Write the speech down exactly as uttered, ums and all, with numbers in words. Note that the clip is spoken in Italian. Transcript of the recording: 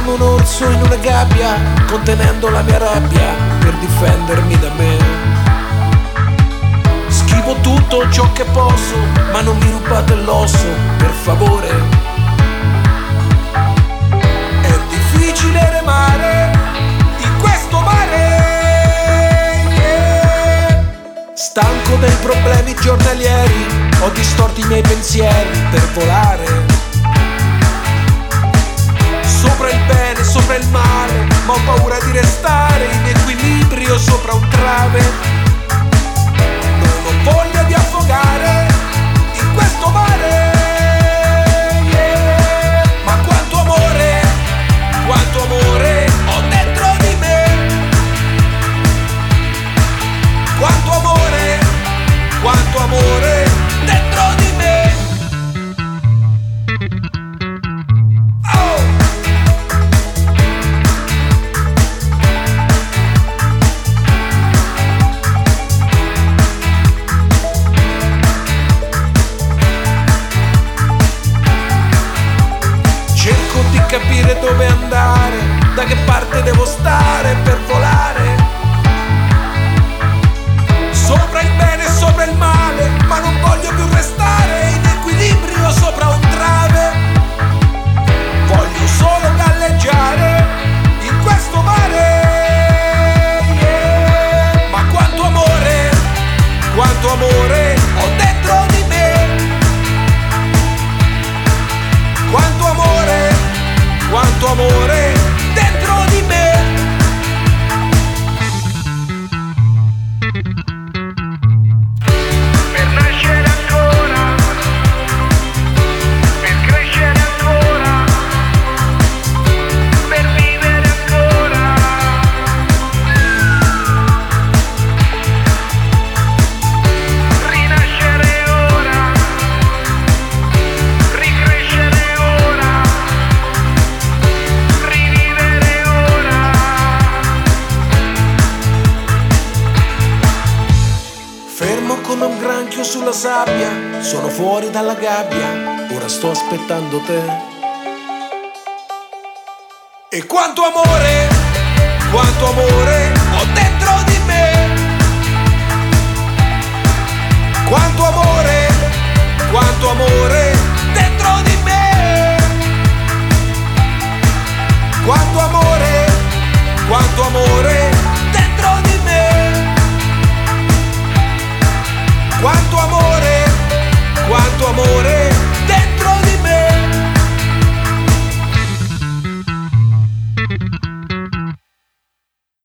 come un orso in una gabbia, contenendo la mia rabbia per difendermi da me. Schivo tutto ciò che posso, ma non mi rubate l'osso, per favore. È difficile remare in questo mare, yeah. Stanco dei problemi giornalieri, ho distorti i miei pensieri per volare. Sopra il bene, sopra il male, ma ho paura di restare in equilibrio sopra un trave. Non ho voglia di affogare in questo mare, yeah. Ma quanto amore, quanto amore ho dentro di me. Quanto amore, quanto amore dentro di me. Capire dove andare, da che parte devo stare per volare. Sopra il bene e sopra il male, ma non voglio più restare in equilibrio sopra un trave. Voglio solo galleggiare in questo mare, yeah. Ma quanto amore, quanto amore ho dentro di me. Quanto amore, quanto amore dentro di me. Per nascere ancora, per crescere ancora, per vivere ancora. Rinascere ora, ricrescere ora. Fermo come un granchio sulla sabbia, sono fuori dalla gabbia, ora sto aspettando te. E quanto amore, quanto amore ho dentro di me. Quanto amore, quanto amore dentro di me. Quanto amore, quanto amore dentro di me. Quanto amore, quanto amore